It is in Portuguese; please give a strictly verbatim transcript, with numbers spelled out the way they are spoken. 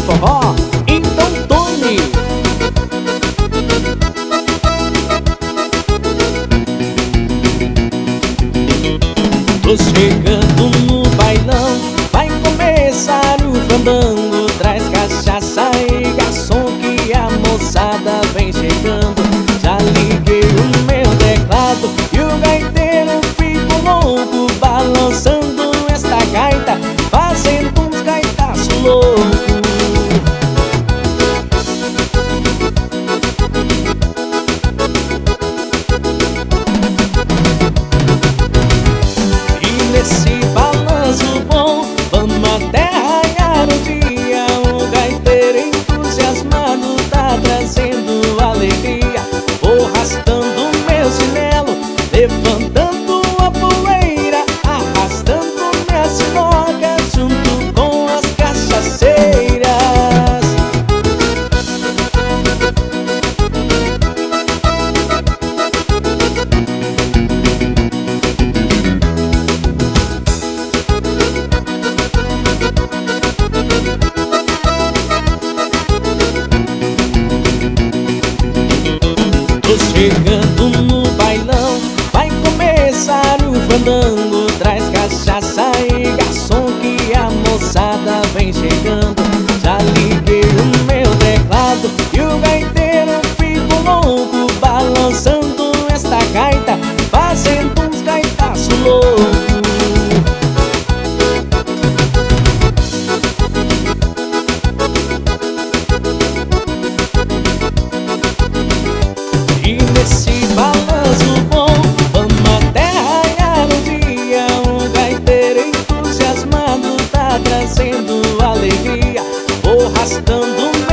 forró, então tome. Tô chegando no bailão, vai começar o fandango. Traz cachaça e garçom que a moçada vem chegando. Já liguei o meu teclado e o gaiteiro ficou louco, balançando esta gaita, fazendo uns gaitaços loucos. Nesse balanço bom, vamos até raiar o dia. O gaiteiro entusiasmado tá trazendo alegria. Vou arrastando meu chinelo, levantando a poeira, arrastando minha sinoca junto com as cachaceiras. Tô chegando no bailão, vai começar o fandango. Traz cachaça e garçom que a moçada vem chegando. Já liguei o meu teclado e o gaiteiro ficou louco, balançando esta gaita, fazendo uns gaitaços loucos. E nesse balanço bom, vamos até raiar o dia. O gaiteiro entusiasmado tá trazendo alegria. Vou arrastando